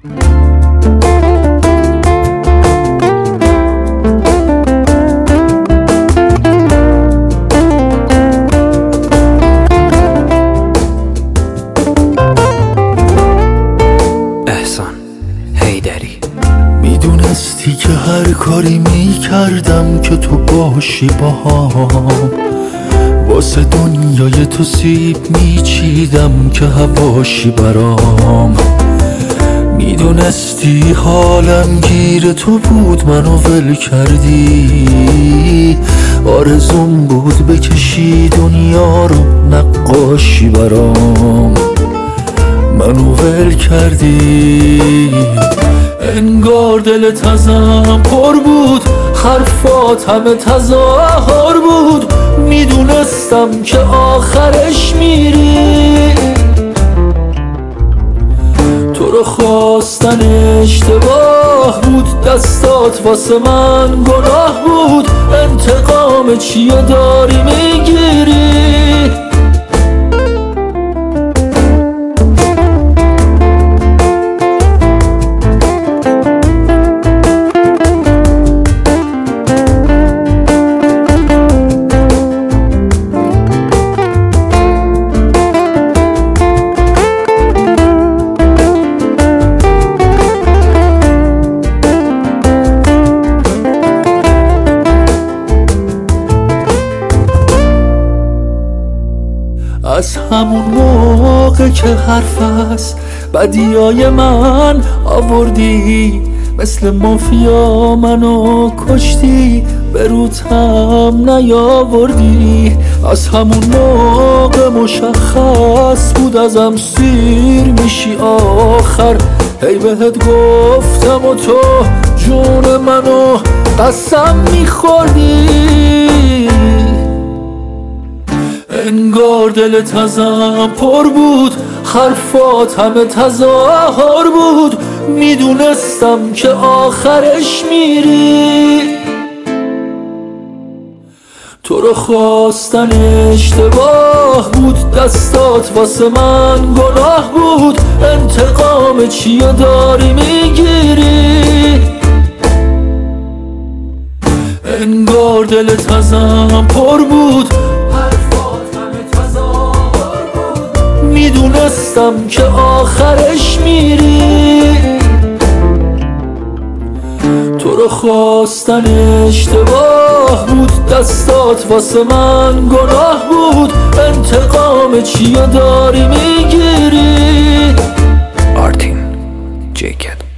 میدونستی که هر کاری میکردم که تو باشی باهام، واسه دنیای تو سیب میچیدم که هواشی برام. میدونستی حالم گیر تو بود، منو ول کردی. آرزوم بود بکشی دنیا رو نقاشی برام، منو ول کردی. انگار دلت ازم پر بود، حرفات همه تظاهر بود. میدونستم که آخرش میری، تو رو خواستن اشتباه بود، دستات واسه من گناه بود. انتقام چیه داری میگیری؟ از همون موقع که حرف از بدیای من آوردی، مثل مافیا منو کشتی، به روتم نیاوردی. از همون موقع مشخص بود ازم سیر میشی آخر. هی بهت گفتم و تو جون منو قسم میخوردی. انگار دلت ازم پر بود، حرفات همه تظاهر بود. میدونستم که آخرش میری، تو رو خواستن اشتباه بود، دستات واسه من گناه بود. انتقام چیه داری میگیری؟ انگار دلت ازم پر بود، میدونستم که آخرش میری، تو رو خواستن اشتباه بود، دستات واسه من گناه بود. انتقام چیه داری میگیری؟ آرتین جیکت